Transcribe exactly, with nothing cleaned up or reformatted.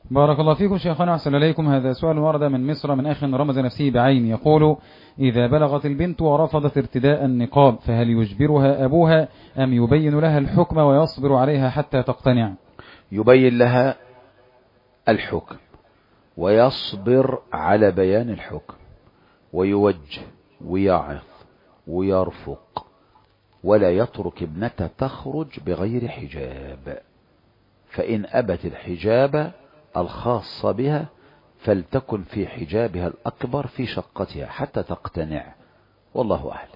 بارك الله فيكم شيخنا، أحسن إليكم. هذا سؤال ورد من مصر من أخ رمز نفسه بعين، يقول: إذا بلغت البنت ورفضت ارتداء النقاب فهل يجبرها أبوها أم يبين لها الحكم ويصبر عليها حتى تقتنع؟ يبين لها الحكم ويصبر على بيان الحكم ويوجه ويعظ ويرفق، ولا يترك ابنته تخرج بغير حجاب، فإن أبت الحجاب الخاص بها فلتكن في حجابها الأكبر في شقتها حتى تقتنع، والله أعلم.